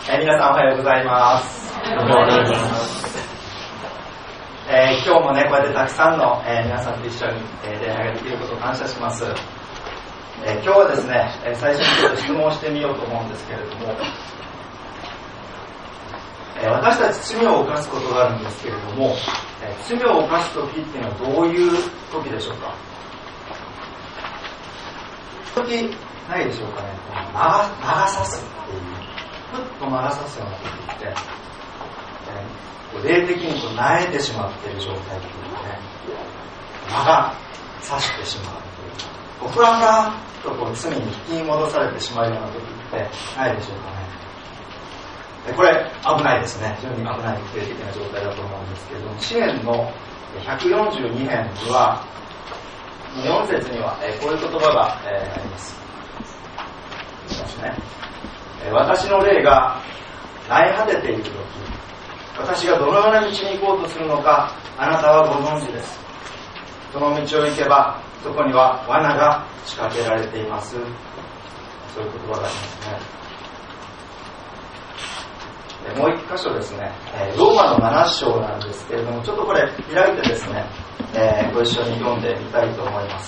皆さんおはようございます。今日もね、こうやってたくさんの、皆さんと一緒に、礼拝ができることを感謝します。今日はですね、最初にちょっと質問をしてみようと思うんですけれども、私たち罪を犯すことがあるんですけれども、罪を犯す時っていうのはどういう時でしょうか。時ないでしょうかね。魔が差すっていう、ふっと魔が差すような時って、霊的に萎えてしまっている状態っていうかね、魔が差してしまうという、ふらふらっと罪に引き戻されてしまうような時ってないでしょうかね。これ危ないですね。非常に危ない霊的な状態だと思うんですけれども、詩篇の142編には4節にはこういう言葉があります。私の霊が萎え果てているとき、私がどのような道に行こうとするのか、あなたはご存知です。その道を行けば、そこには罠が仕掛けられています。そういう言葉がありますね。もう一箇所ですね、ローマの7章なんですけれども、ちょっとこれ開いてですね、ご一緒に読んでみたいと思います。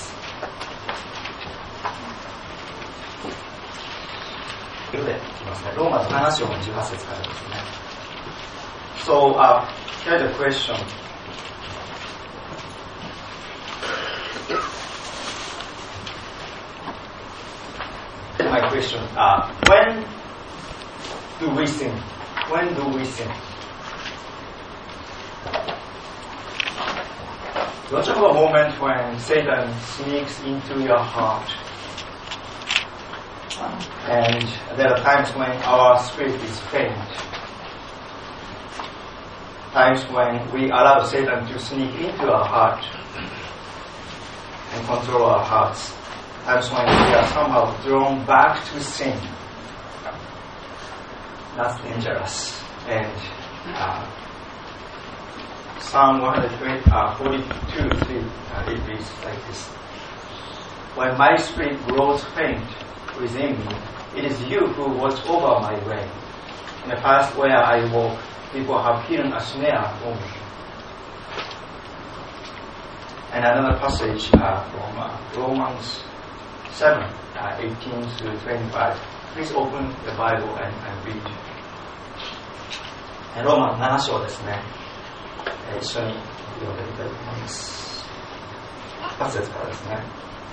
ローマの7章の18節からですね。So, here's a question. My question, when do we sin? When do we sin? Don't you have a moment when Satan sneaks into your heart? And there are times when our spirit is faint. Times when we allow Satan to sneak into our heart and control our hearts. Times when we are somehow drawn back to sin. That's dangerous. And Psalm 142, it reads like this. When my spirit grows faint within me, it is you who watch over my way. In the path where I walk, people have hidden a snare for me. And another passage from Romans 7, 18 through 25. Please open the Bible and read. ローマの7章ですね。一緒に読んでみたいと思います。8節からですね。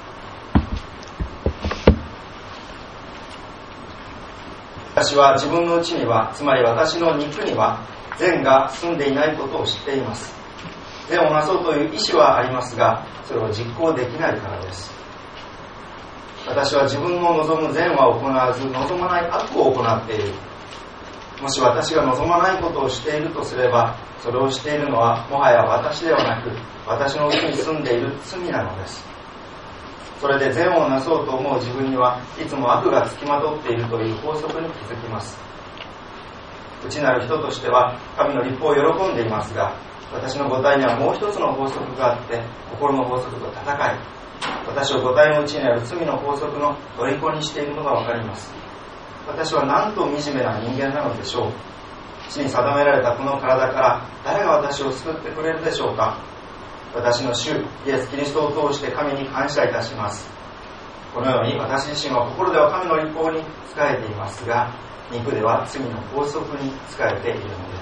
私は自分のうちには、つまり私の肉には善が住んでいないことを知っています。善をなそうという意志はありますが、それを実行できないからです。私は自分の望む善は行わず、望まない悪を行っている。もし私が望まないことをしているとすれば、それをしているのはもはや私ではなく、私のうちに住んでいる罪なのです。それで善をなそうと思う自分にはいつも悪がつきまとっているという法則に気づきます。内なる人としては神の立法を喜んでいますが、私の母体にはもう一つの法則があって、心の法則と戦い、私を母体の内にある罪の法則の虜にしているのがわかります。私はなんと惨めな人間なのでしょう。死に定められたこの体から誰が私を救ってくれるでしょうか。私の主イエス・キリストを通して神に感謝いたします。このように私自身は心では神の立法に仕えていますが、肉では罪の法則に仕えているのです。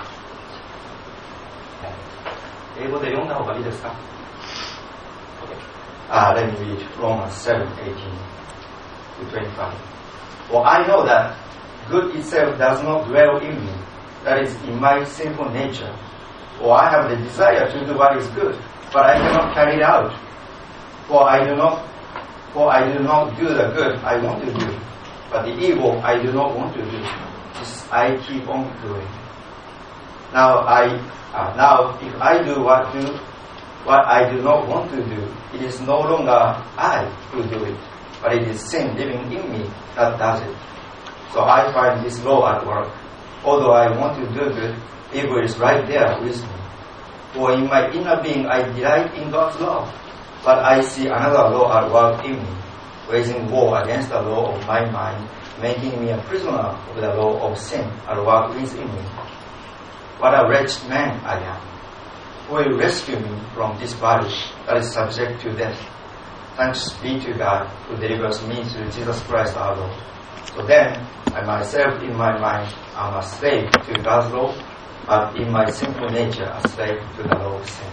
英語で読んだ方がいいですか？ Let me read Romans 7:18 to 25. For I know that good itself does not dwell in me, that is, in my sinful nature. For I have the desire to do what is good, but I cannot carry it out. For I do not do the good I want to do, but the evil I do not want to do, this I keep on doing. Now if I do what I do not want to do, it is no longer I who do it, but it is sin living in me that does it. So I find this law at work. Although I want to do good, evil is right there with me. For in my inner being I delight in God's law, but I see another law at work in me, waging war against the law of my mind, making me a prisoner of the law of sin at work within me. What a wretched man I am. Who will rescue me from this body that is subject to death? Thanks be to God who delivers me through Jesus Christ our Lord. So then, I myself in my mind am a slave to God's law, but in my sinful nature a slave to the law of sin.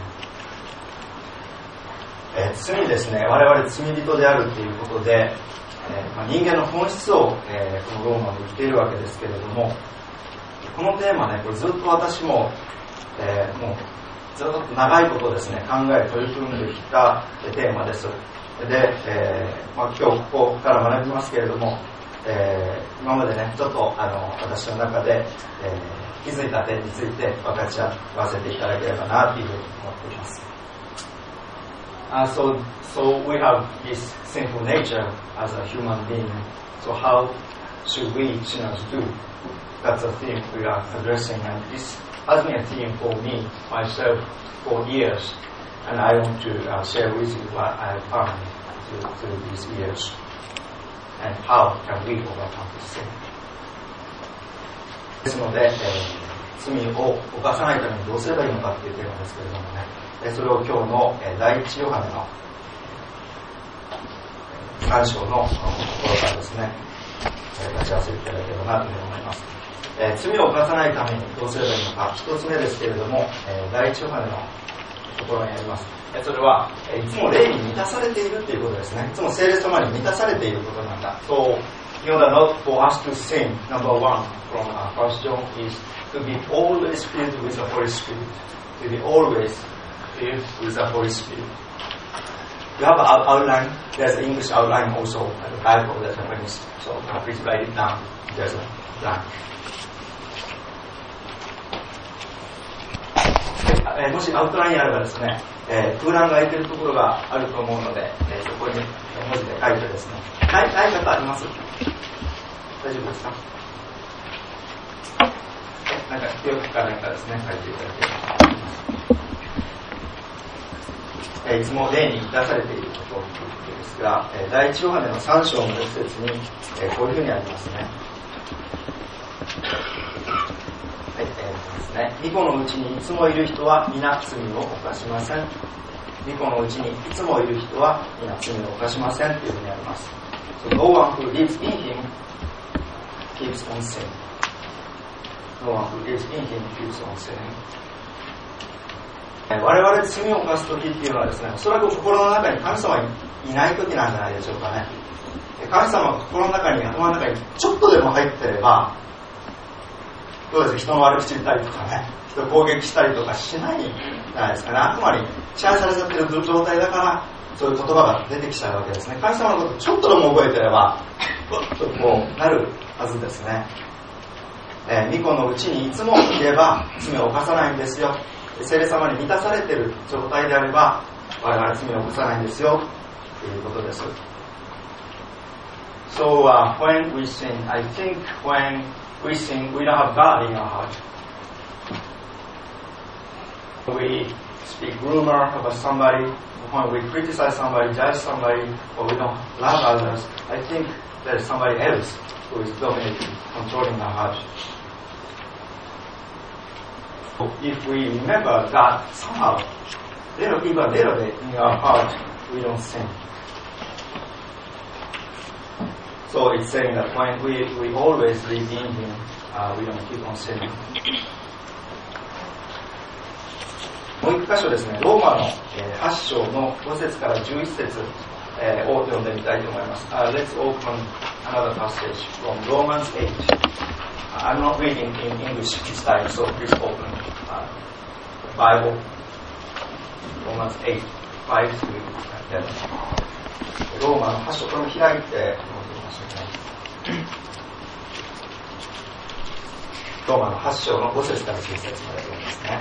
罪ですね、我々罪人であるということで、人間の本質を、このローマで言っているわけですけれども、このテーマね、これずっと私も、もうずっと長いことですね、考え取り組んできたテーマです。で、今日ここから学びますけれども、今までね、ちょっと私の中で、気づいた点について分かち合わせていただければなというふうに思っています。So we have this sinful nature as a human being. So how should we sinners do? That's a theme we are addressing, and this has been a theme for me, myself, for years. And I want to share with you what I have found through these years. And how can we overcome this sin? ですので、罪を犯さないためにどうすればいいのかというテーマですけれどもね、それを今日の第一ヨハネの3章のところからですね、立ち合わせていただければなというふうに思います。罪を犯さないためにどうすればいいのか、一つ目ですけれども、第一ヨハネのところにあります。それはいつも霊に満たされているということですね。いつも聖霊様に満たされていることなんだ。So, in order not for us to sin, number one from 1 John is to be always filled with the Holy Spirit. To be always filled with the Holy Spirit. You have an outline. There's an English outline also at the back of the Japanese. So please write it down. There's a blank. もしアウトラインあればですね、空欄が空いているところがあると思うので、そこに文字で書いてですね、ない方あります？大丈夫ですか？なんか記憶かなんかですね、書いていただければ。いつも霊に満たされていることということですが、第一ヨハネの3章の一節に、こういうふうにありますね。はい、ですね。御子のうちにいつもいる人は皆罪を犯しません。御子のうちにいつもいる人は皆罪を犯しませんというふうにあります。So no one who lives in him keeps on sin. No one who lives in him keeps on sin. 我々罪を犯す時っていうのはですね、おそらく心の中に神様いない時なんじゃないでしょうかね。神様が心の中に、頭の中にちょっとでも入ってれば、どうですか、人の悪口言ったりとかね、人を攻撃したりとかしないんじゃないですかね。あくまで支配されちゃってる状態だから、そういう言葉が出てきちゃうわけですね。神様のことちょっとでも覚えてれば、とこうなるはずですね。御子のうちにいつもいれば罪を犯さないんですよ。聖霊様に満たされている状態であれば我々罪を犯さないんですよということです。So when we sin, I think when we sin, we don't have God in our heart. We speak rumor about somebody, when we criticize somebody, judge somebody, or we don't love others, I think there is somebody else who is dominating, controlling our heart. If we remember God somehow, even a little bit in our heart, we don't sin. So it's saying that when we always live in Him, we don't keep on sinning. もう一箇所ですね、ローマの8章の5節から11節を読んでみたいと思います。Let's open another passage from Romans 8. I'm not reading in English this time, so please open the Bible. Romans 8, 5 to 11. ローマの8章、これも開いて読んでみましょうね。ローマの8章の5節から9節まで読みますね。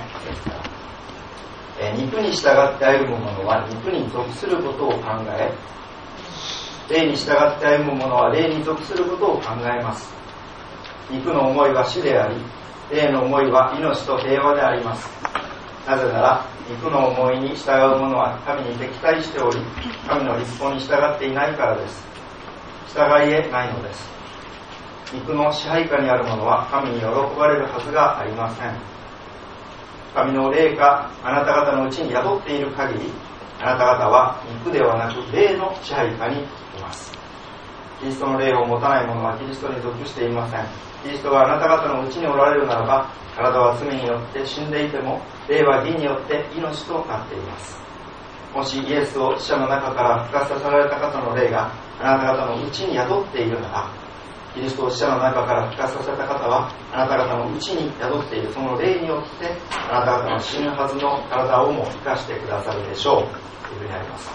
肉に従って歩む者は肉に属することを考え、霊に従って歩む者は霊に属することを考えます。肉の思いは死であり、霊の思いは命と平和であります。なぜなら、肉の思いに従う者は神に敵対しており、神の律法に従っていないからです。従い得ないのです。 肉の支配下にある者は神に喜ばれるはずがありません。神の霊があなた方のうちに宿っている限り、あなた方は肉ではなく霊の支配下にいます。キリストの霊を持たない者はキリストに属していません。キリストがあなた方のうちにおられるならば、体は罪によって死んでいても、霊は義によって命となっています。もしイエスを死者の中から復活させられた方の霊があなた方のうちに宿っているなら、キリストを死者の中から復活させた方はあなた方のうちに宿っているその霊によってあなた方の死ぬはずの体をも生かしてくださるでしょうというふうにあります。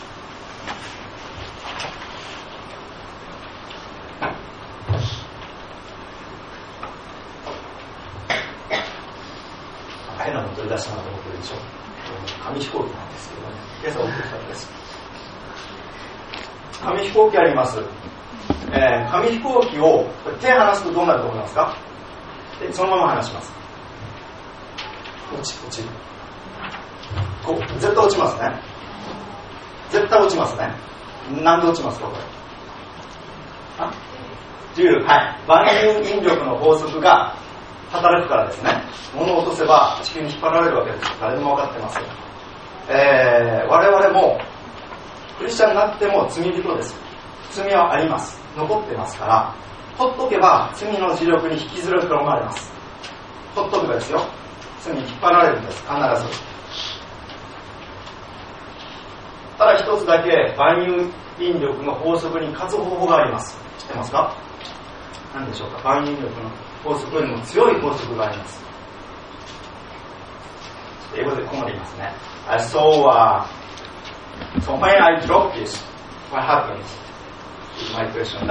変なもの取り出したなと思ってるでしょう。紙飛行機なんですけどね、今朝送ってきたんです。紙飛行機あります。紙飛行機を手離すとどうなると思いますか？そのまま離します。落ちる。こう絶対落ちますね。絶対落ちますね。なんで落ちますかこれ？はい。万有引力の法則が働くからですね。物を落とせば地球に引っ張られるわけです。誰でも分かってますよ。我々もクリスチャンになっても罪人です。罪はあります。残ってますから、ほっとけば罪の磁力に引きずり込まれます。ほっとけばですよ。罪に引っ張られるんです。必ず。ただ一つだけ万有引力の法則に勝つ方法があります。知ってますか？何でしょうか？万有引力の法則よりも強い法則があります。英語でこうなりますね。So when I drop this, what happens? Is my question.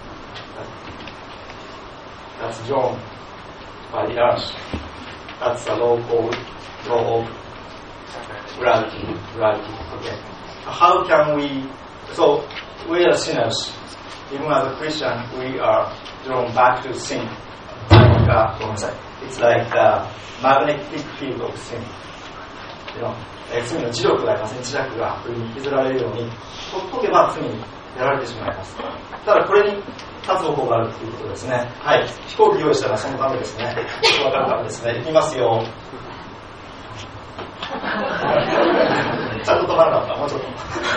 That's drawn by the earth. That's a law called law of gravity. Okay. How can we? So we are sinners. Even as a Christian, we are drawn back to sin. It's like a magnetic field of sin. 罪の磁力がありますね。磁石が上に引きずられるようにほっとけば罪にやられてしまいます。ただこれに立つ方法があるということですね。はい。飛行機用意したらそのためですね。分かるためですね。いきますよ。ちゃんと止まらなかった。もうちょっと。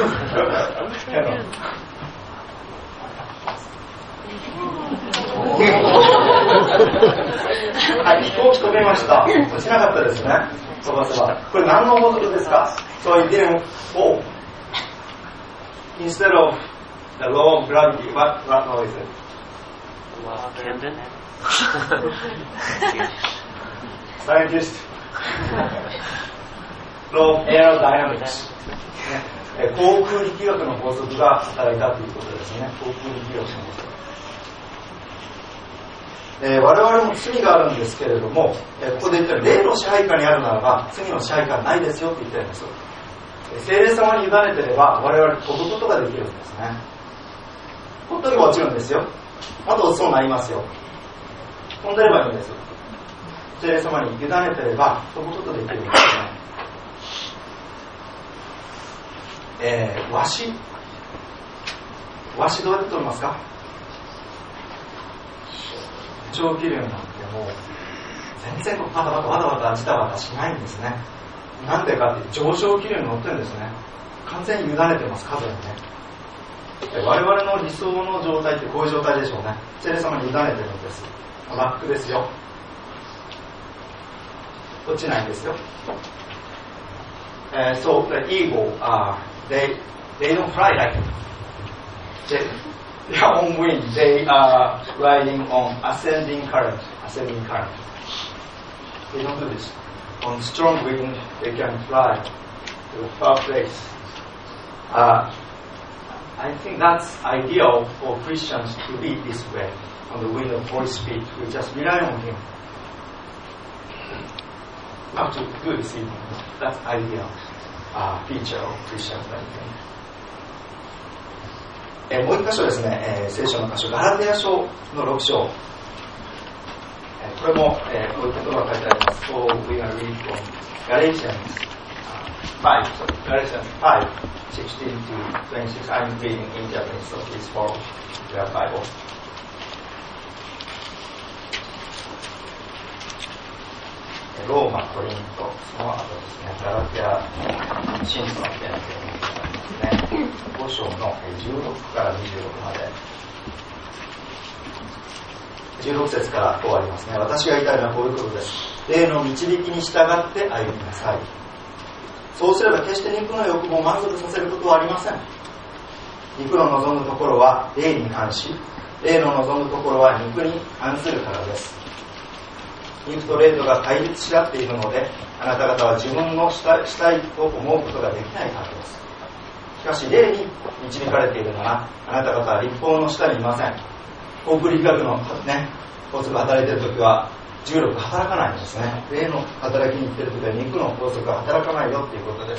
はい、飛行機飛べました。落ちなかったですね。飛ばせば。これ何の法則ですか？ So it didn't fall. Instead of the law of gravity, what law is it? Scientist. Law of aerodynamics. 航空力学の法則が働いたということですね。航空力学の法則。我々も罪があるんですけれども、ここで言ったように霊の支配下にあるならば罪の支配下はないですよって言ってるんです。聖霊様に委ねてれば我々飛ぶことができるんですね。ほっとけば落ちるんですよ。あとそうなりますよ。飛んでればいいんです。聖霊様に委ねてれば飛ぶことができるんですね。わしどうやって飛びますか？上気流なんてもう全然パタパタワタワタジタバタしないんですね。なんでかって上昇気流に乗ってるんですね。完全に委ねてます、風にね。我々の理想の状態ってこういう状態でしょうね。聖霊様に委ねてるんです。バックですよ。落ちないんですよ。So the eagle, they don't fly like they are on wind. They are riding on ascending current. They don't do this. On strong wind, they can fly to a far place. I think that's ideal for Christians to be this way. On the wind of Holy Spirit, we just rely on Him. Up to do this even. That's ideal feature of Christians, I think.もう一箇所ですね、聖書の箇所、ガラテヤ書の6章。これも、こういう言葉が書いてあります。So we are reading from Galatians 5:16 to 26. I'm reading in Japanese, so please follow your Bible. ローマ、コリント、その後ですね、ガラテヤ、新書のペンですね、5章の16から26まで、16節から終わりますね。私が言いたいのはこういうことです。霊の導きに従って歩みなさい。そうすれば決して肉の欲望を満足させることはありません。肉の望むところは霊に反し、霊の望むところは肉に反するからです。肉と霊とが対立し合っているので、あなた方は自分のしたいと思うことができないからです。しかし霊に導かれているなら、あなた方は立法の下にいません。航空力学のね、法則が働いているときは重力が働かないんですね。霊の働きに行っているときは肉の法則が働かないよということです。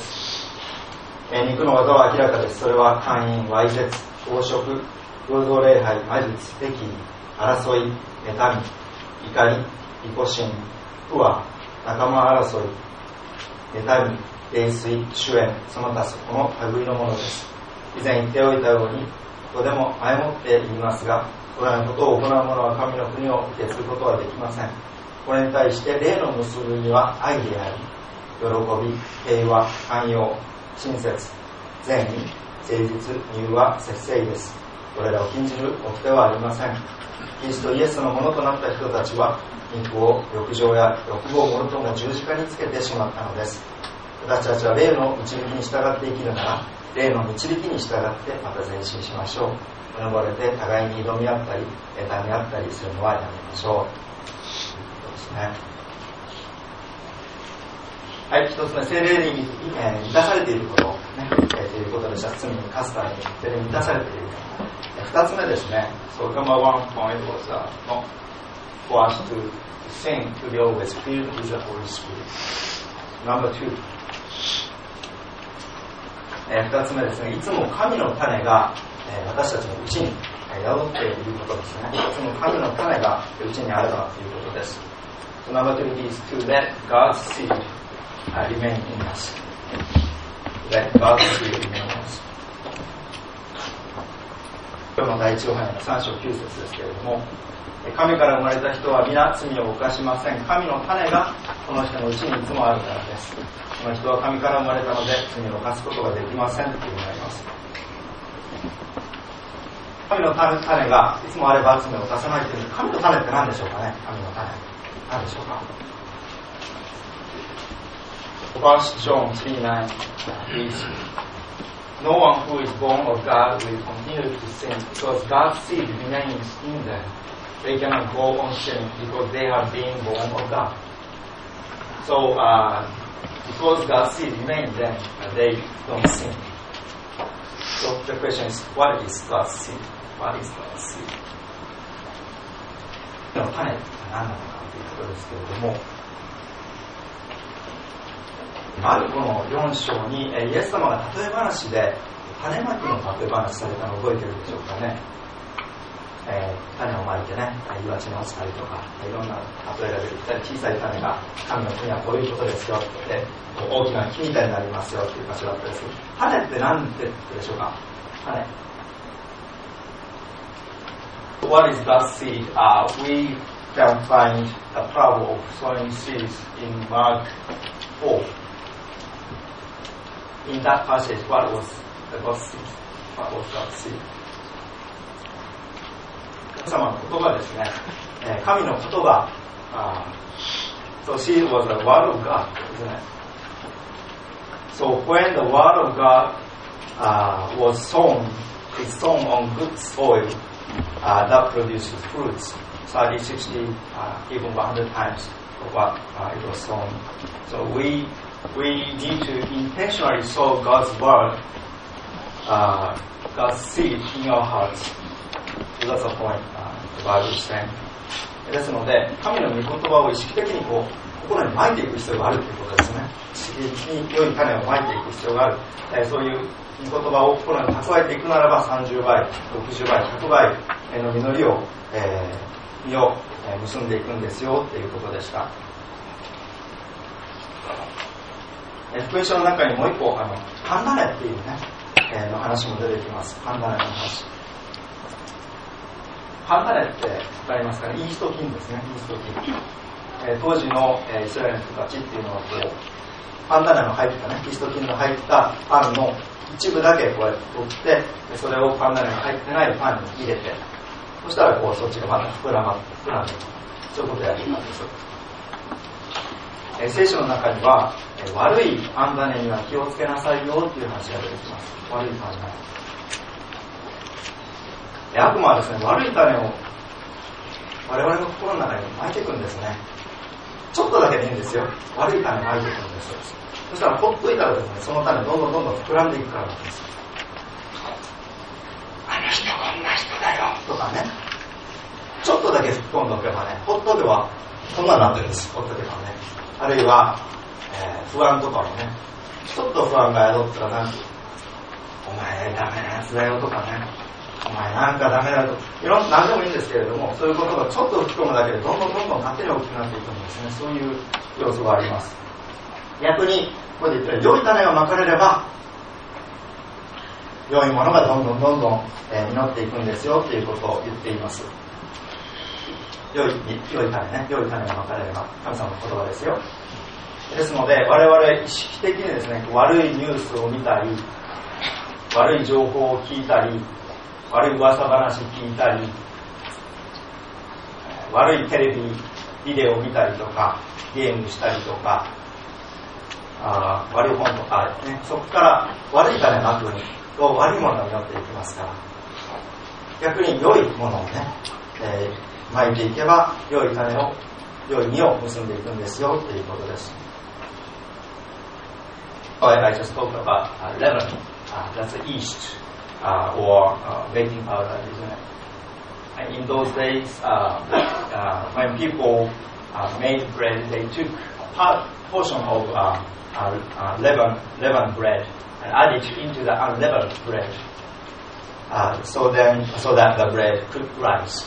肉の技は明らかです。それは姦淫、わいせつ、盗食、偶像礼拝、魔術、敵意、争い、妬み、怒り、利己心、不和、仲間争い、妬み、泥酔、酒宴、その他この類のものです。以前言っておいたように、ここでも前もって言いますが、このようなことを行う者は神の国を受け継ぐことはできません。これに対して霊の結ぶには愛であり、喜び、平和、寛容、親切、善意、誠実、柔和、節制です。これらを禁じる掟はありません。キリストイエスのものとなった人たちは、肉を欲情や欲望をもろとも十字架につけてしまったのです。私たちは霊の導きに従って生きるなら、霊の導きに従ってまた前進しましょう。この場で互いに挑み合ったり、妬み合ったりするのはやめましょう。そうですね。はい、一つ目、聖霊に満たされていること、ね、ということでした。罪に勝つために聖霊に満たされている。二つ目ですね。So number one point was not for us to sing to be always filled with the Holy Spirit. Number two. 二つ目ですね。いつも神の種が私たちのうちに宿っていることですね。いつも神の種がうちにあるなということです。So number two is to let God's seed remain in us. Let God's seed remain in us. 今日の第一ヨハネの3章9節ですけれども、神から生まれた人は皆罪を犯しません。神の種がこの人のうちにいつもあるからです。この人は神から生まれたので罪を犯すことができませんというふうになります。神の種がいつもあれば罪を犯さないという。神の種って何でしょうかね。神の種何でしょうか。First John 3:9 reads, No one who is born of God will continue to sin because God's seed remains in them. They cannot go on sinning because they have been born of God. So, because God's seed remains in them, they don't sin. So the question is, what is God's seed? What is God's seed? の種って何なのかということですけれども、マルコの4章にイエス様が例え話で種まきの例え話されたのを覚えてるでしょうかね。種をまいてね、岩地に落ちたりとか、いろんな例えが出てきたり、小さい種が神の国はこういうことですよって、大きな木みたいになりますよっていう場所だったりする。種って何て言ってでしょうか。種。What is God's seed? We can find a parable of sowing seeds in Mark 4. In that passage, what was God's seed? What was God's seed? 神様の言葉ですね。神の言葉。So seed was the word of God, isn't it? So when the word of God was sown, it's sown on good soil that produces fruits, 30, 60, even 100 times of what it was sown. So we need to intentionally sow God's word, God's seed in our hearts. So that's the point the Bible is saying. ですので、神の御言葉を意識的に心に撒いていく必要があるということですね。意識的に良い種を撒いていく必要がある。そういう御言葉を心に蓄えていくならば30倍、60倍、100倍の実りを、実を結んでいくんですよということでした。福音書の中にもう一個パン種っていうね、の話も出てきます。パン種の話。パン種って分かりますかね。イースト菌ですね。イースト菌。 当時のイスラエルの人たちっていうのはこうパン種の入ったね、キリスト菌の入ったパンの一部だけこうやって取って、それをパン種が入ってないパンに入れて、そしたらこうそっちがまた膨らんでいく、そういうことをやっていたんです。聖書の中には悪いパン種には気をつけなさいよっていう話が出てきます。悪いパン種、悪魔はですね、悪い種を我々の心の中に巻いていくんですね。ちょっとだけでいいんですよ。悪い種を巻いていくんです。そしたらほっといたらですね、その種どんどん膨らんでいくからなんです。あの人こんな人だよとかね、ちょっとだけ吹き込んでおけばね、ほっとけばこんなになってるんです。ほっとけばね。あるいは、不安とかもね、ちょっと不安が宿ったらなんか、お前ダメなやつだよとかね、お前なんかダメだと、何でもいいんですけれども、そういうことがちょっと吹き込むだけでどんどん勝手に大きくなっていくんですね。そういう要素があります。逆にここで言った良い種がまかれれば良いものがどんどん実っていくんですよということを言っています。良い種ね、良い種がまかれれば、神様の言葉ですよ。ですので我々意識的にですね、悪いニュースを見たり、悪い情報を聞いたり、悪い噂話聞いたり、悪いテレビビデオを見たりとか、ゲームしたりとか、悪い本とかね、そこから悪い種まくと悪いものになっていきますから、逆に良いものをね、まいていけば良い実を結んでいくんですよということです。I just talked about leaven, that's the yeast, or baking powder, isn't it? And in those days, when people made bread, they took a portion of leavened bread and added it into the unleavened bread, so that the bread could rise.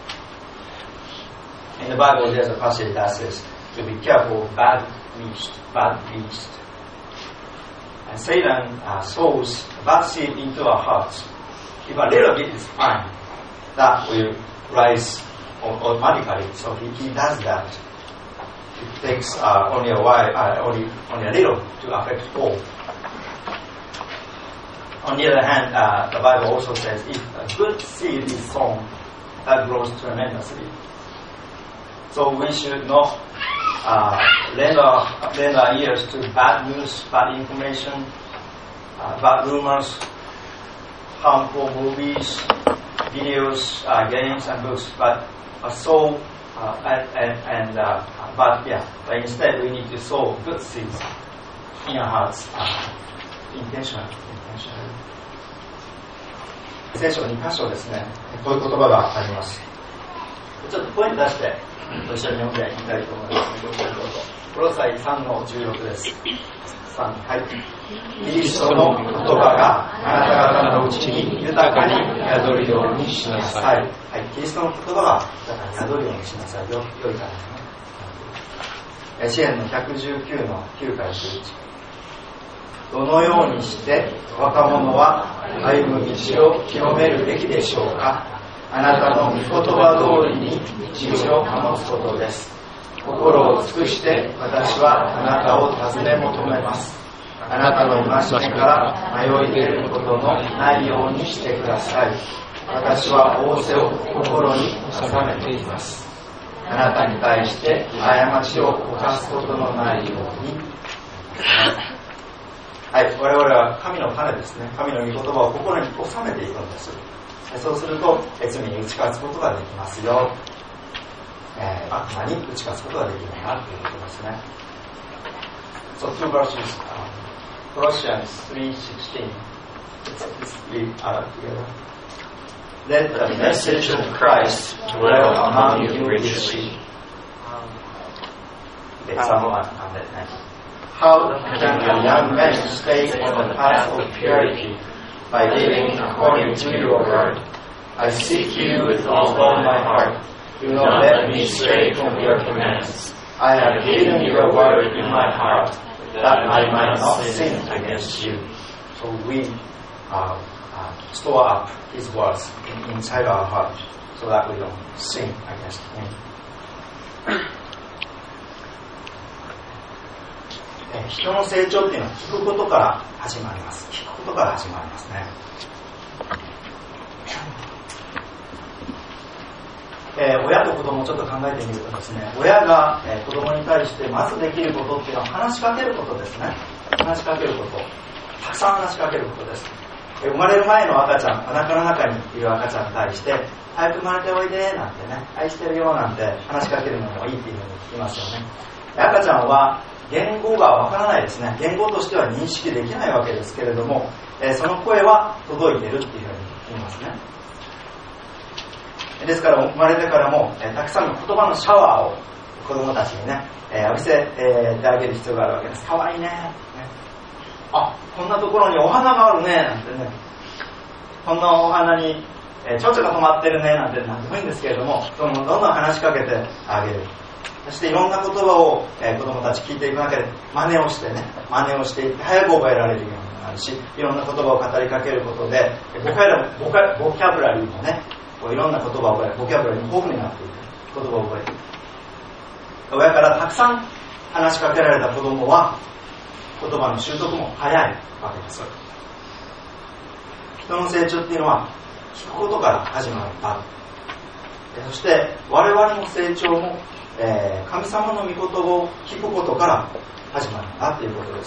In the Bible, there's a passage that says to be careful of bad yeast. And Satan sows bad seed into our hearts. If a little bit is fine, that will rise automatically. So he does that. It takes only a while, only a little to affect all. On the other hand, the Bible also says if a good seed is sown, that grows tremendously. So we should not lend our ears to bad news, bad information, bad rumors, harmful movies, videos, games, and books. But instead we need to sow good seeds in our hearts, intentionally. 聖書2箇所ですね、こういう言葉があります。ちょっと声に出して一緒に読んでいきたいと思いますので、どうぞ。コロサイ 3-16 です。3、はい。キリストの言葉があなた方のうちに豊かに宿るようにしなさい。はい。キリストの言葉が豊かに宿るようにしなさい。良いからですね。詩篇の119の9から11。どのようにして若者は歩む道を清めるべきでしょうか。あなたの御言葉通りに道を保つことです。心を尽くして私はあなたを尋ね求めます。あなたの戒めから迷い出ることのないようにしてください。私は仰せを心に収めています。あなたに対して過ちを犯すことのないように。はい、我々は神の種ですね。神の御言葉を心に収めていくんです。そうすると罪に打ち勝つことができますよ。悪魔に打ち勝つことができるなということですね。So two verses, Colossians 3:16. Let's read together. Let the message of Christ dwell among you richly. How can a young man stay on the path of purity? By living according to your word. I seek you with all my heart. Do not let me stray from your commands. I have hidden your word in my heart, that I might not sin against you. So we store up his words inside our heart, so that we don't sin against him. 人の成長っていうのは聞くことから始まります。聞くことから始まりますね。親と子供をちょっと考えてみるとですね、親が子供に対してまずできることっていうのは話しかけることですね。話しかけること、たくさん話しかけることです。生まれる前の赤ちゃん、お腹の中にいる赤ちゃんに対して早く生まれておいでなんてね、愛してるよなんて話しかけるのもいいっていうふうに聞きますよね。赤ちゃんは言語がわからないですね。言語としては認識できないわけですけれども、その声は届いてるっていうふうに言いますね。ですから生まれてからもたくさんの言葉のシャワーを子供たちにね、浴びせてあげる必要があるわけです。かわいいね、あ、こんなところにお花があるねなんてね、こんなお花に蝶々が止まってるねなんて何でもいいんですけれども、どんどん話しかけてあげる。そしていろんな言葉を子供たち聞いていく中で真似をしていって早く覚えられるようになるし、いろんな言葉を語りかけることでボキャブラリーもね、いろんな言葉を覚える、ボキャブラリーも豊富になっていく、言葉を覚えていく。親からたくさん話しかけられた子供は言葉の習得も早いわけです。人の成長っていうのは聞くことから始まるんだ。そして我々の成長も、神様の御言葉を聞くことから始まるんだということです。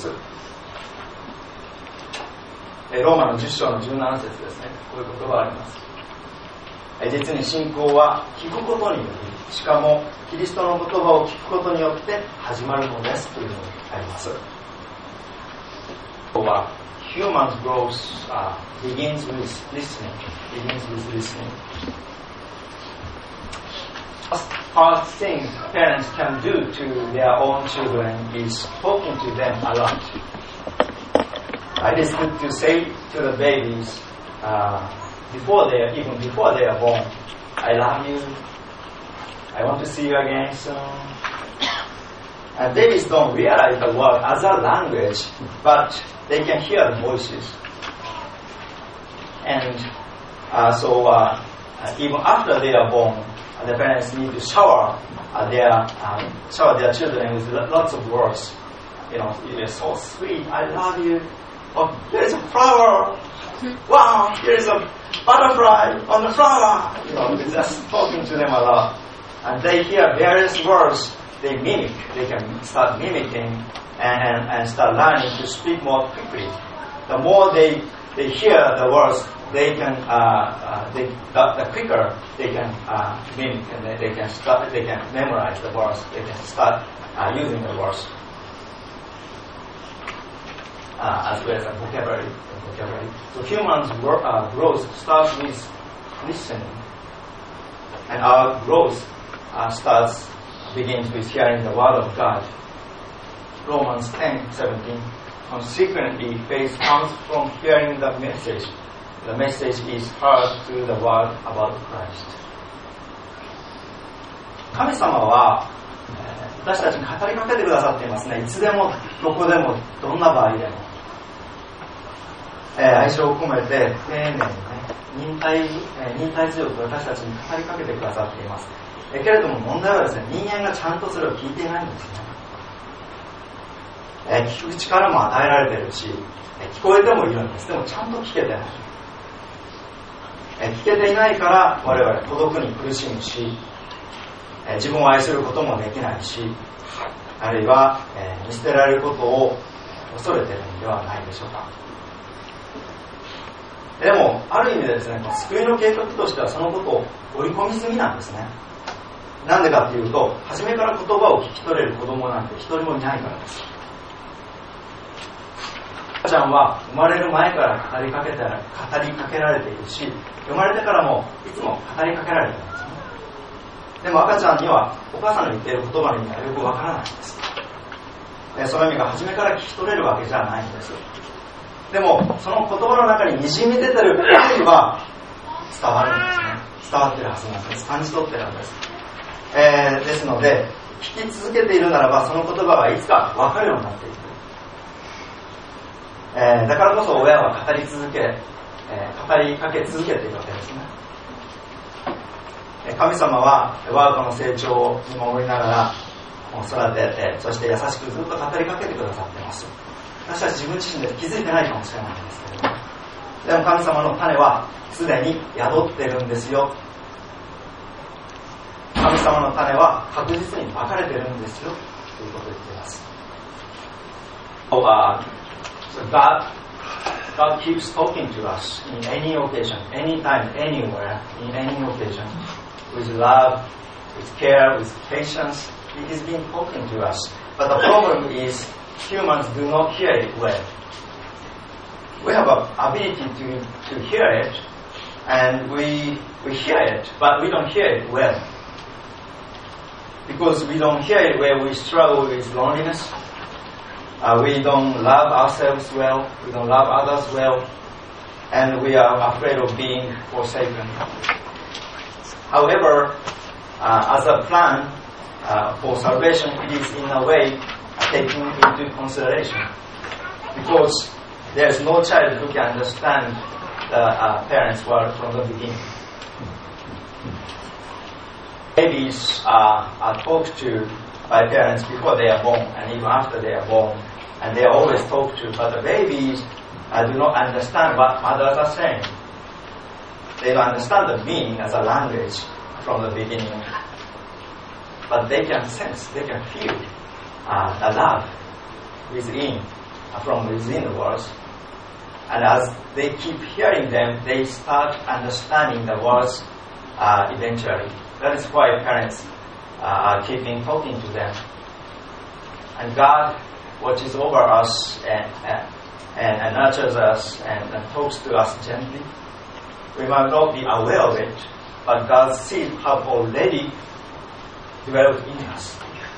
ローマの10章の17節ですね。こういう言葉があります。実に信仰は聞くことにより、しかもキリストの言葉を聞くことによって始まるのですというのがあります。Humans growth begins with listening. First thing parents can do to their own children is talking to them a lot. It is good to say to the babies before they are born, I love you, I want to see you again soon. And babies don't realize the word as a language, but they can hear the voices. And even after they are born, the parents need to shower their children with lots of words. You know, it is so sweet, I love you. Oh, there is a flower. Wow, there is a butterfly on the flower. You know, just talking to them a lot. And they hear various words. They can start mimicking and start learning to speak more quickly. The more they hear the words, they can the quicker they can mimic, and they can memorize the words. They can start using the words as well as the vocabulary. So humans' growth starts with listening, and our growth begins with hearing the word of God. Romans 10:17. Consequently, faith comes from hearing the message. The message is heard through the word about Christ. 神様は私たちに語りかけてくださっていますね。いつでもどこでもどんな場合でも、愛情を込めて丁寧にね、忍耐強く私たちに語りかけてくださっています。けれども問題はですね、人間がちゃんとそれを聞いていないんですね。聞く力も与えられているし、聞こえてもいるんです。でもちゃんと聞けてない。聞けていないから我々孤独に苦しむし、自分を愛することもできないし、あるいは見捨てられることを恐れているのではないでしょうか。でもある意味でですね、救いの計画としてはそのことを織り込みすぎなんですね。なんでかっていうと、初めから言葉を聞き取れる子供なんて一人もいないからです。赤ちゃんは生まれる前から語りかけられているし、生まれてからもいつも語りかけられているんですね。でも赤ちゃんにはお母さんの言っている言葉の意味がよくわからないんです。その意味が初めから聞き取れるわけじゃないんです。でもその言葉の中に滲み出てる意味は伝わるんですね。伝わってるはずなんです。感じ取ってるんです。ですので聞き続けているならば、その言葉がいつか分かるようになっていく。だからこそ親は語りかけ続けているわけですね。神様は我が子の成長を見守りながら、 育てて、そして優しくずっと語りかけてくださっています。私たち自分自身で気づいてないかもしれないんですけれども、でも神様の種はすでに宿ってるんですよ。神様の種は確実にまかれてるんですよということを言っています。So God keeps talking to us in any occasion, anytime, anywhere, in any occasion, with love, with care, with patience. He has been talking to us. But the problem is humans do not hear it well. We have an ability to hear it, and we hear it, but we don't hear it well. Because we don't hear it well, we struggle with loneliness. We don't love ourselves well, we don't love others well, and we are afraid of being forsaken. However, as a plan for salvation, it is in a way taken into consideration. Because there is no child who can understand the parents' word from the beginning. Babies are talked to by parents before they are born and even after they are born, and they are always talked to, but the babies do not understand what mothers are saying. They don't understand the meaning as a language from the beginning, but they can sense, they can feel the love within, from within the words, and as they keep hearing them, they start understanding the words eventually. That is why parents are keeping talking to them. And God watches over us and nurtures us and talks to us gently. We might not be aware of it, but God's seed have already developed in us.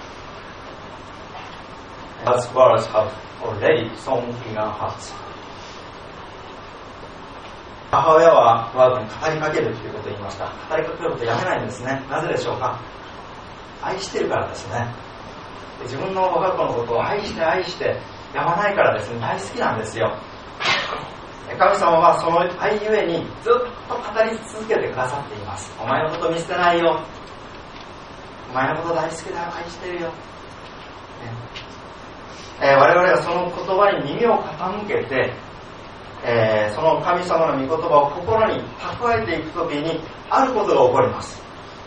God's words have already sown in our hearts. 母親は我が子に語りかけるということを言いました。語りかけることをやめないんですね。なぜでしょうか。愛してるからですね。自分の我が子のことを愛して愛してやまないからですね、大好きなんですよ。神様はその愛ゆえにずっと語り続けてくださっています。お前のこと見捨てないよ。お前のこと大好きだよ、愛してるよ。我々はその言葉に耳を傾けて、その神様の御言葉を心に蓄えていくときにあることが起こります。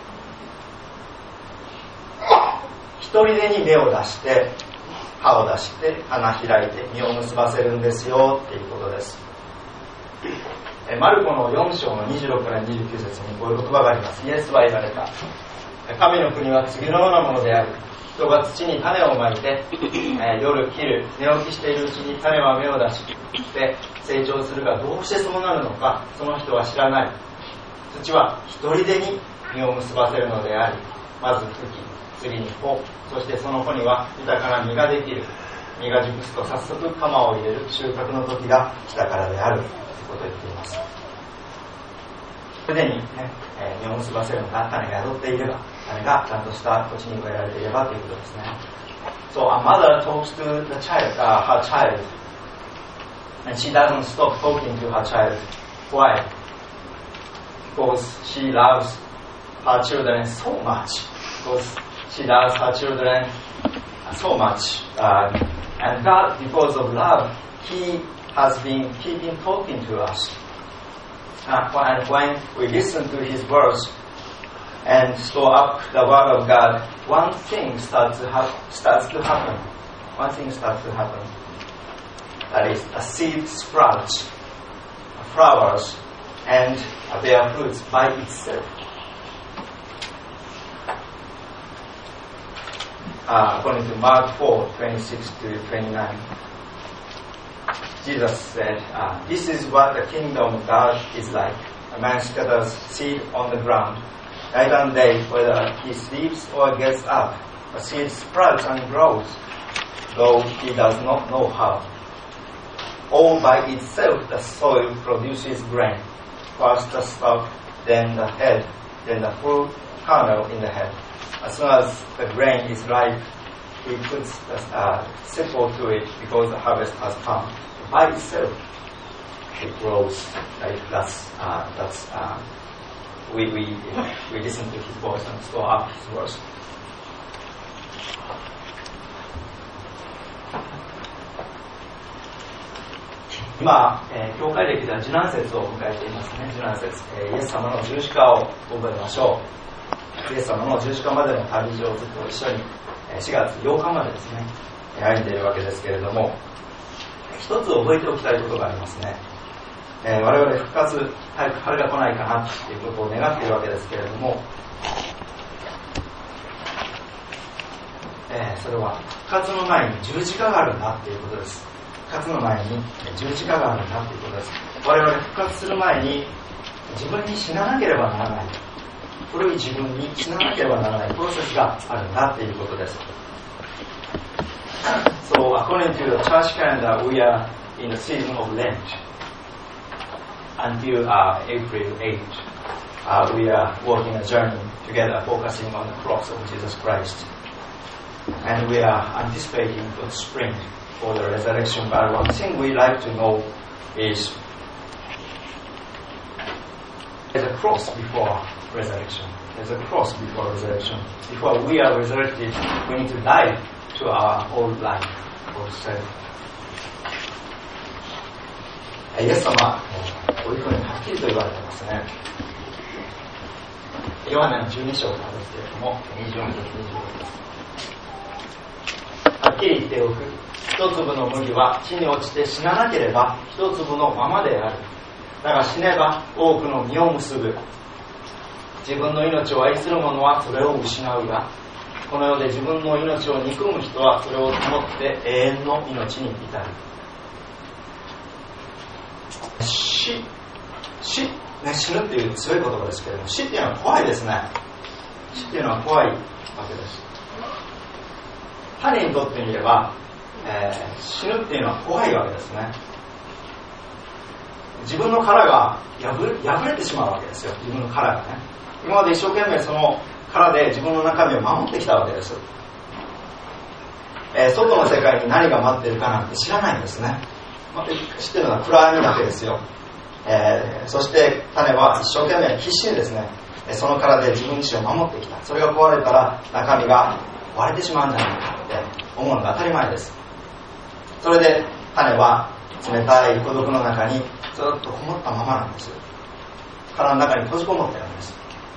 一人でに芽を出して葉を出して花開いて実を結ばせるんですよっていうことです。マルコの4章の26から29節にこういう言葉があります。イエスは言われた。神の国は次のようなものである。人が土に種をまいて、夜昼寝起きしているうちに種は芽を出して成長するが、どうしてそうなるのかその人は知らない。土は一人でに実を結ばせるのであり、まず茎、次に穂、そしてその穂には豊かな実ができる。実が熟すと早速鎌を入れる収穫の時が来たからであるということを言っています。すでに、実を結ばせるのが種が宿っていれば、種がちゃんとした土地に植えられていればということですね。So a mother talks to the child, her child, and she doesn't stop talking to her child. Why? Because she loves her children so much. Because she loves her children so much. And God, because of love, He has been keeping talking to us. And when we listen to His words and store up the Word of God, one thing starts to happen. One thing starts to happen. That is, a seed sprouts, flowers, and bear fruits by itself. According to Mark 4:26 to 29. Jesus said, this is what the kingdom of God is like. A man scatters seed on the ground. Night and day, whether he sleeps or gets up, the seed sprouts and grows, though he does not know how. All by itself the soil produces grain. First the stalk, then the head, then the full kernel in the head. As soon as the grain is ripe, he puts the sickle to it because the harvest has come. By itself, it grows. Right? We listen to His voice and store up His words. 今、教会歴では受難節を迎えていますね。受難節、イエス様の十字架を覚えましょう。イエス様の十字架までの旅路をずっと一緒に4月8日までですね歩んでいるわけですけれども、一つ覚えておきたいことがありますね。我々復活、早く春が来ないかなということを願っているわけですけれども、それは復活の前に十字架があるんだということです。復活の前に十字架があるんだということです。我々復活する前に自分に死ななければならない、古い自分に死ななければならないプロセスがあるんだということです。So according to the church calendar, we are in the season of Lent until April 8. We are walking a journey together, focusing on the cross of Jesus Christ. And we are anticipating for the spring for the resurrection. But one thing we like to know is there's a cross before resurrection. There's a cross before resurrection. Before we are resurrected, we need to die to our old life, old self. イエス様はこういうふうにはっきりと言われてますね。ヨハネの12章からですけれども、24節25節。はっきり言っておく。一粒の麦は地に落ちて死ななければ一粒のままである。だが死ねば多くの実を結ぶ。自分の命を愛する者はそれを失うが、この世で自分の命を憎む人はそれを保って永遠の命に至る。死ぬっていう強い言葉ですけれども、死っていうのは怖いですね。死っていうのは怖いわけです。種にとってみれば、死ぬっていうのは怖いわけですね。自分の殻が破れてしまうわけですよ。自分の殻がね。今まで一生懸命その殻で自分の中身を守ってきたわけです。外の世界に何が待っているかなんて知らないんですね。知ってるのは暗闇だけですよ。そして種は一生懸命必死にですね、その殻で自分自身を守ってきた。それが壊れたら中身が割れてしまうんじゃないかって思うのが当たり前です。それで種は冷たい孤独の中にずっとこもったままなんです。殻の中に閉じこもってるんです。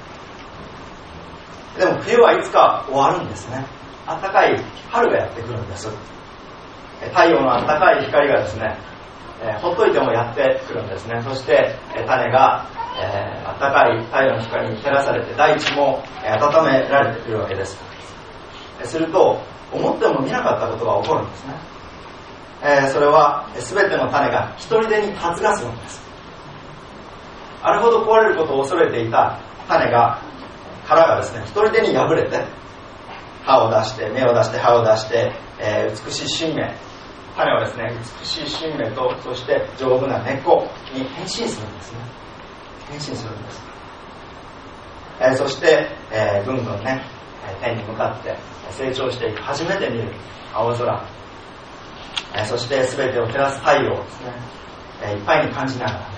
でも冬はいつか終わるんですね。暖かい春がやってくるんです。太陽の暖かい光がですね、ほっといてもやってくるんですね。そして種が暖かい太陽の光に照らされて大地も温められてくるわけです。すると思っても見なかったことが起こるんですね。それは全ての種が一人でに発芽するんです。あれほど壊れることを恐れていた種が、殻がですね、一人でに破れて葉を出して芽を出して葉を出して、美しい新芽、種はですね、美しい新芽とそして丈夫な根っこに変身するんですね。変身するんです。そして、ぐんぐんね、天に向かって成長していく。初めて見る青空、そして全てを照らす太陽をですね、いっぱいに感じながらね。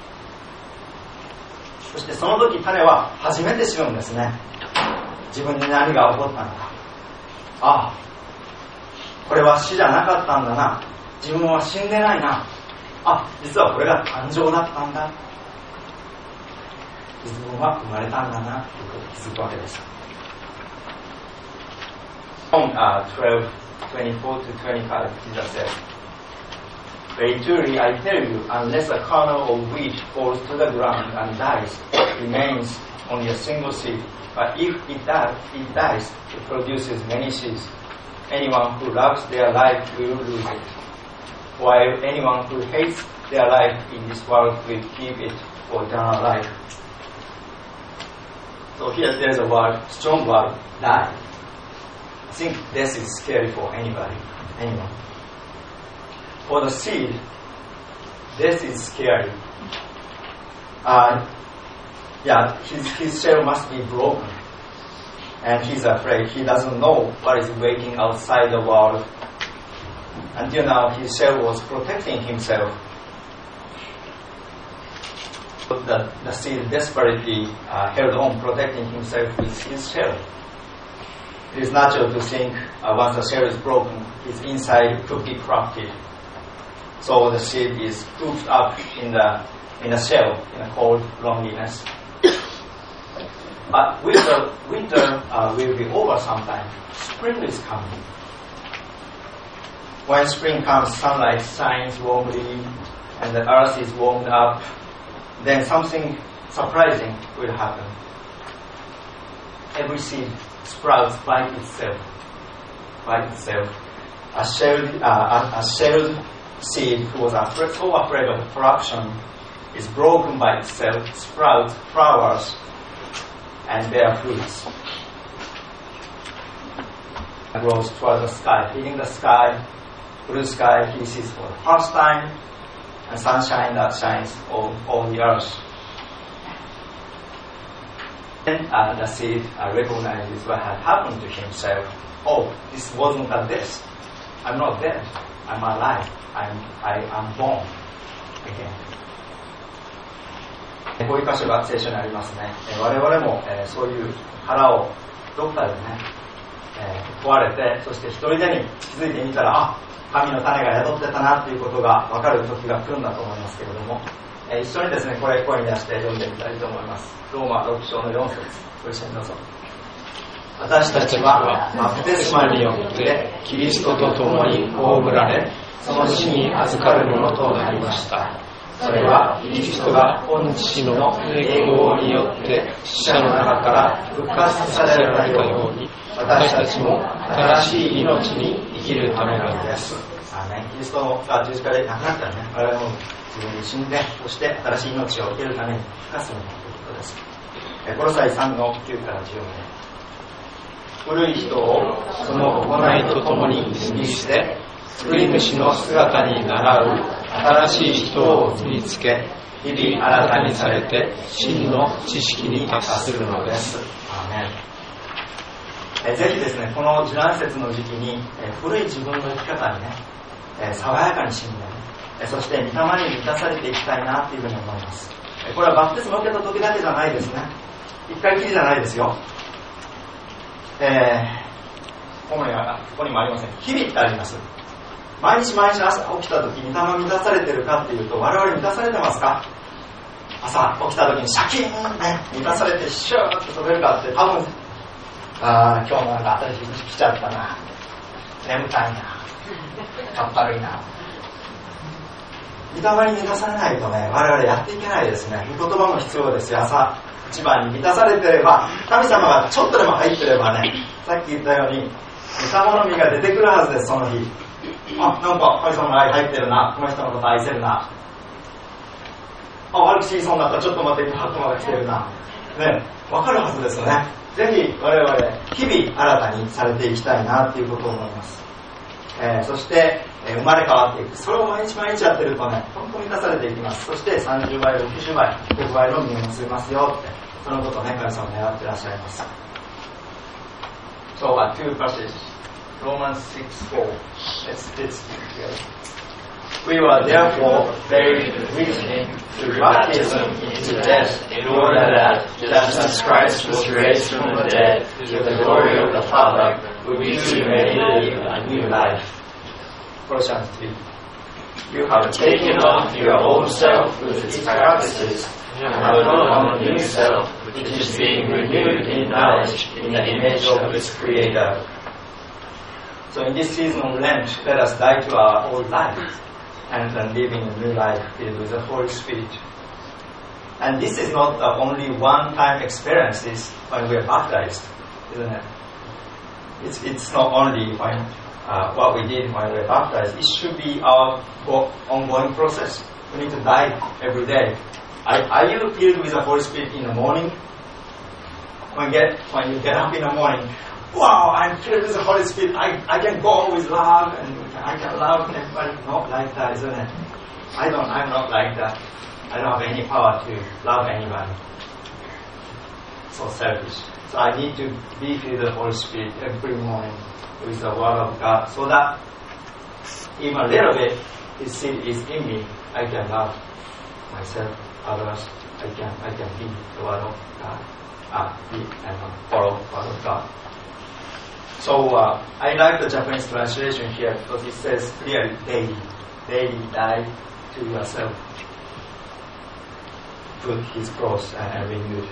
そしてその時種は初めて知るんですね。自分に何が起こったのか。ああ、これは死じゃなかったんだな。自分は死んでないな。あ、実はこれが誕生だったんだ。自分は生まれたんだなということに気づくわけです。12:24 to 25, Jesus said, Very truly I tell you, unless a kernel of wheat falls to the ground and dies, it remains only a single seed. But if it dies, it produces many seeds. Anyone who loves their life will lose it, while anyone who hates their life in this world will keep it for eternal life. So here there is a word, strong word, die. I think this is scary for anyone. For the seed, this is scary. His shell must be broken. And he's afraid. He doesn't know what is waiting outside the world. Until now, his shell was protecting himself. But the seed desperately held on, protecting himself with his shell. It is natural to think once the shell is broken, his inside could be corrupted. So the seed is cooped up in the shell in a cold loneliness. But winter will be over sometime. Spring is coming. When spring comes, sunlight shines warmly, and the earth is warmed up. Then something surprising will happen. Every seed sprouts by itself. A shelled seed who was so afraid of corruption is broken by itself, sprouts, flowers, and bear fruits. It grows toward the sky, filling the sky, blue sky he sees for the first time, and sunshine that shines on the earth. Then the seed recognizes what had happened to himself. Oh, this wasn't a death. I'm not dead. I'm alive. I'm born again. こういう箇所が聖書にありますね。我々もそういう腹をどっかでね、壊れて、そして一人でに気づいてみたら、神の種が宿ってたなということが分かる時が来るんだと思いますけれども、一緒にですね、これ声に出して読んでみたいと思います。ローマ6章の4節、ご一緒にどうぞ。私たちはバプテスマによってキリストと共に葬られ、その死に預かるものとなりました。それはキリストが御父の栄光によって死者の中から復活させられたように、私たちも新しい命に生きるためなのです。キリストが十字架で亡くなったらね、我々も自分に死んで、そして新しい命を受けるために復活するということです。コロサイ3の9から10で、古い人をその行いとともに脱ぎ捨て、救い主の姿に倣う新しい人を身につけ、日々新たにされて真の知識に達するのです。アーメン。ぜひですね、この受難節の時期に古い自分の生き方にね、爽やかに死んで、そして御霊に満たされていきたいなというふうに思います。これはバプテスマを受けた時だけじゃないですね。一回きりじゃないですよ。ここにもありません。日々ってあります。毎日朝起きた時に御霊満たされてるかっていうと、我々満たされてますか？朝起きた時にシャキーンね、満たされてシューッと飛べるかって多分、今日もなんか新しい日来ちゃったな、眠たいな、かっぱるいな。御霊に満たされないとね、我々やっていけないですね。御言葉も必要ですよ。朝一番に満たされてれば、神様がちょっとでも入ってればね、さっき言ったように御霊の実が出てくるはずです。その日、なんか神様の愛入ってるな、この人のこと愛せるな、悪く言いそうになったらちょっと待って、悪魔が来てるな、ね、分かるはずですよね。ぜひ我々日々新たにされていきたいなということを思います。そして、生まれ変わっていく。それを毎日やってるとね、本当に満たされていきます。そして30倍、60倍、100倍の実を結びますよって、そのことをね、神様願ってらっしゃいます。So, two passages. Romans 6:4. Let's together. We were therefore buried with him through baptism into death, in order that, just as Christ was raised from the dead to the glory of the Father, we too may live a new life. Colossians 3. You have taken off your old self with its practices, and have put on a new self, which is being renewed in knowledge in the image of its Creator. So in this season of Lent, let us die to our old life and then living a new life filled with the Holy Spirit. And this is not the only one-time experiences when we are baptized, isn't it? It's not only when what we did when we are baptized. It should be our ongoing process. We need to die every day. Are you filled with the Holy Spirit in the morning? When you get up in the morning, wow, I'm filled with the Holy Spirit. I can go with love and I can love everybody. Not like that, isn't it? I'm not like that. I don't have any power to love anybody. So selfish. So I need to be filled with the Holy Spirit every morning with the Word of God, so that even a little bit His seed is in me. I can love myself, others. I can be the Word of God. Be and follow the Word of God. So I like the Japanese translation here because it says clearly daily. daily die to yourself. Put his cross and renewed.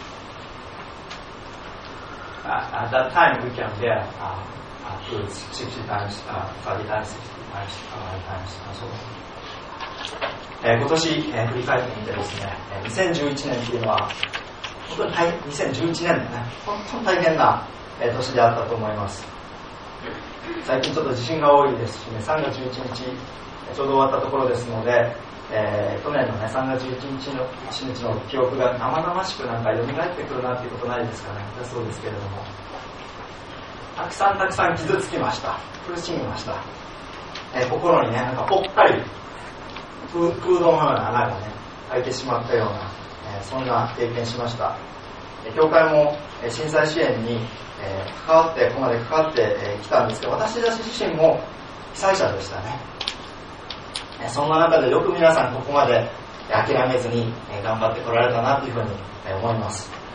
At that time, we can bear fruits 60 times, 30 times, 60 times, 100 times, and so on.今年、振り返ってみてですね、2011年っていうのは、本当に2011年のね、本当に大変な年であったと思います。最近ちょっと地震が多いですしね、3月11日、ちょうど終わったところですので、去年のね、3月11日の記憶が生々しくなんか蘇ってくるなっていうことないですかね。そうですけれども。たくさん傷つきました。苦しみました。心にね、なんかぽっかり空洞のような穴がね、開いてしまったような、そんな経験しました。教会も震災支援に、ここまで関わってきたんですけど、私たち自身も被災者でしたね。そんな中でよく皆さんここまで諦めずに頑張ってこられたなというふうに思います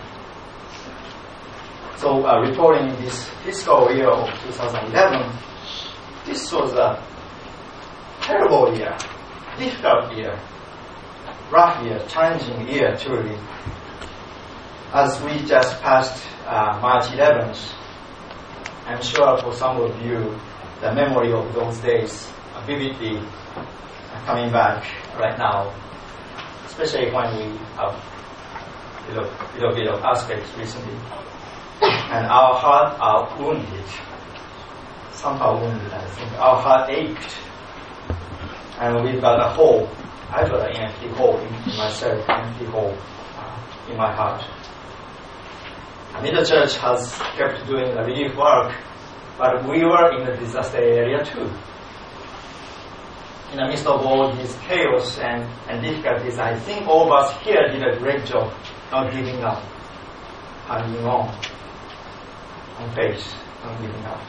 。So, reporting this fiscal year of 2011, this was a terrible year, difficult year, rough year, challenging year truly. As we just passed March 11th, I'm sure for some of you, the memory of those days vividly coming back right now, especially when we have a little bit of earthquakes recently. And our heart are wounded, somehow wounded, I think. Our heart ached. And we've got a hole. I've got an empty hole in myself, empty hole in my heart. And the church has kept doing the relief work, but we were in the disaster area too. In the midst of all these chaos and difficulties, I think all of us here did a great job not giving up, hanging on faith, not giving up.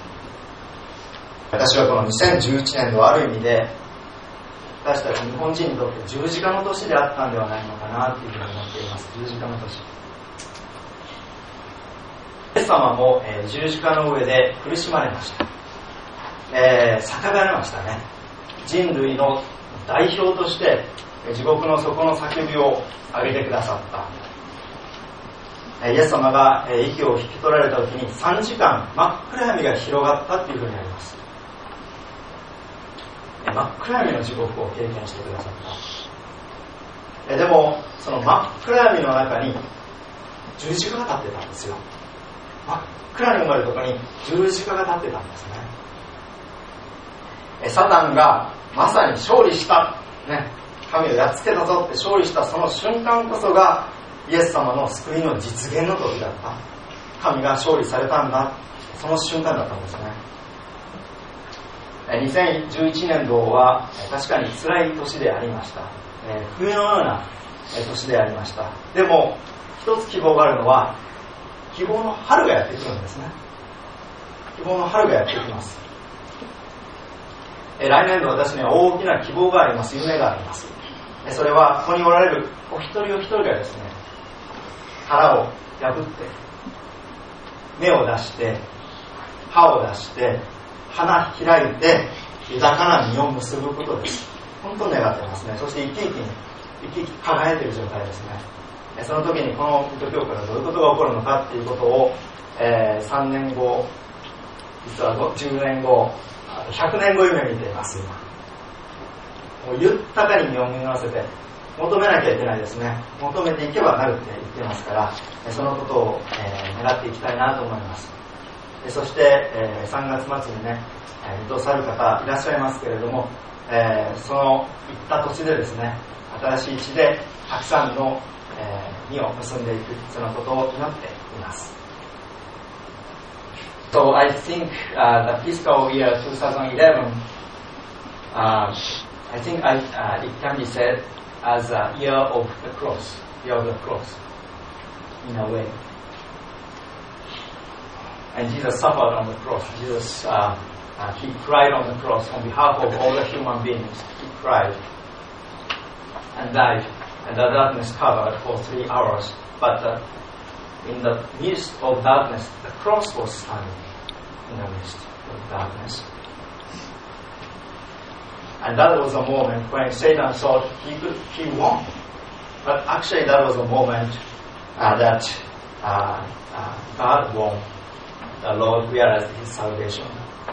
私はこの2011年度はある意味で私たち日本人にとって十字架の年であったんではないのかなというふうに思っています。十字架の年。イエス様も、十字架の上で苦しまれました。叫ばれましたね。人類の代表として地獄の底の叫びを上げてくださった。イエス様が息を引き取られた時に3時間真っ暗闇が広がったというふうにあります。真っ暗闇の地獄を経験してくださった。でもその真っ暗闇の中に十字架が立ってたんですよ。真っ暗に埋まるところに十字架が立ってたんですね。サタンがまさに勝利した、ね、神をやっつけたぞって勝利したその瞬間こそがイエス様の救いの実現の時だった。神が勝利されたんだ、その瞬間だったんですね。2011年度は確かに辛い年でありました。冬のような年でありました。でも一つ希望があるのは希望の春がやってくるんですね。希望の春がやってきます。来年度私には大きな希望があります。夢があります。それはここにおられるお一人お一人がですね、腹を破って目を出して歯を出して花開いて豊かな実を結ぶことです。本当に願ってますね。そして生き生き輝いている状態ですね。その時にこの水戸教会がどういうことが起こるのかっていうことを、3年後、実は10年後、100年後夢見ています今。もう豊かに実を実らせて求めなきゃいけないですね。求めていけばなるって言ってますから、そのことを、願っていきたいなと思います。そして、3月末にね、水戸去る方いらっしゃいますけれども、その行った土地でですね、新しい地でたくさんの、実を結んでいく、そのことを祈っています。So I think the fiscal year 2011, I think it can be said as a year of the cross, in a way. And Jesus suffered on the cross. Jesus, he cried on the cross on behalf of all the human beings. He cried and died, and the darkness covered for 3 hours. But in the midst of darkness, the cross was standing in the midst of darkness. And that was a moment when Satan thought he won. But actually that was a moment that God won. The Lord realized His salvation.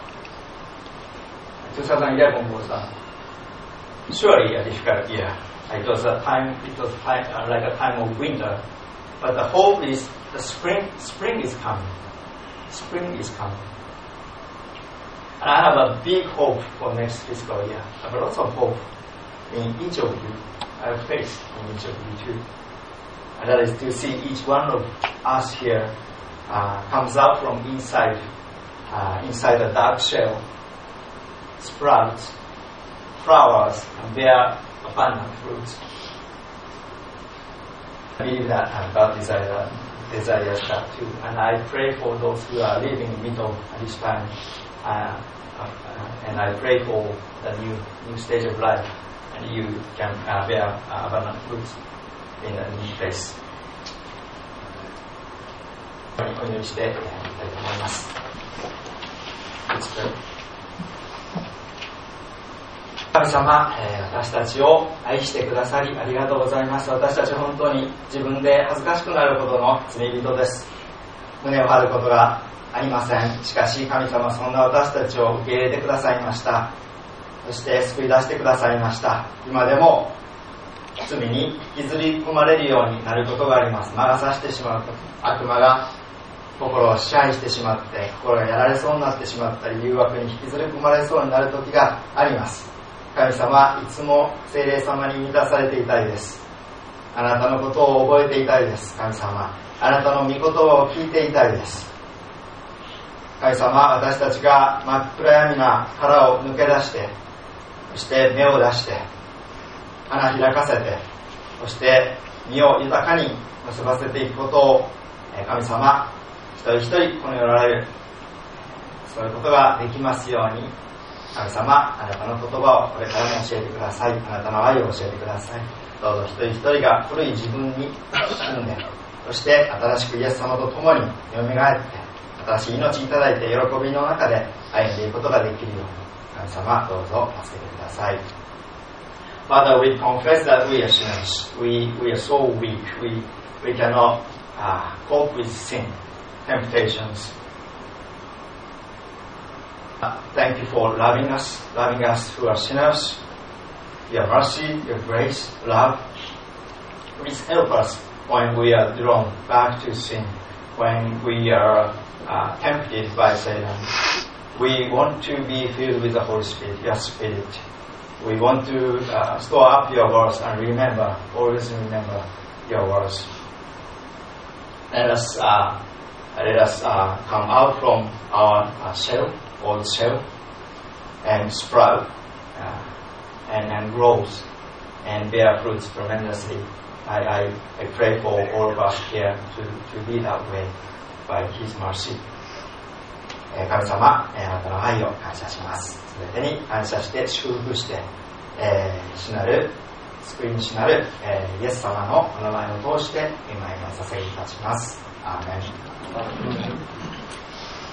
2011 was surely a difficult year. It was like a time of winter. But the hope is the spring is coming. Spring is coming. And I have a big hope for next fiscal year. I have lots of hope in each of you. I have faith in each of you too. And that is to see each one of us here comes out from inside the dark shell, sprouts, flowers, and bear abundant fruits. I believe that God desires that too. And I pray for those who are living in middle at this time. And I pray for the new stage of life, and you can bear abundant fruits in the new place. お祈りしていきたいと思います。神様、私たちを愛してくださりありがとうございます。私たち本当に自分で恥ずかしくなるほどの罪人です。胸を張ることがありません。しかし神様、そんな私たちを受け入れてくださいました。そして救い出してくださいました。今でも罪に引きずり込まれるようになることがあります。魔が差してしまうとき、悪魔が心を支配してしまって、心がやられそうになってしまったり、誘惑に引きずり込まれそうになるときがあります。神様、いつも聖霊様に満たされていたいです。あなたのことを覚えていたいです。神様、あなたの御言葉を聞いていたいです。神様、私たちが真っ暗闇な殻を抜け出して、そして芽を出して、花開かせて、そして実を豊かに結ばせていくことを、神様、一人一人この世おられる、そういうことができますように、神様、あなたの言葉をこれからも教えてください。あなたの愛を教えてください。どうぞ一人一人が古い自分に死んで、そして新しくイエス様と共によみがえって、新しい命いただいて喜びの中で歩んでいくことができるように、神様、どうぞ助けてください。Father, we confess that we are sinners. We are so weak. We cannot cope with sin, temptations. Thank you for loving us who are sinners. Your mercy, your grace, love. Please help us when we are drawn back to sin, when we are tempted by Satan. We want to be filled with the Holy Spirit, your Spirit. We want to store up your words and always remember your words. Let us come out from our old shell, and sprout and grows and bear fruits tremendously. I pray for all of us here to be that way by His mercy. 神様、あなたの愛を感謝します。すべてに感謝して祝福して、主なる救い主なる、イエス様のお名前を通して今への捧げいたします。アーメン。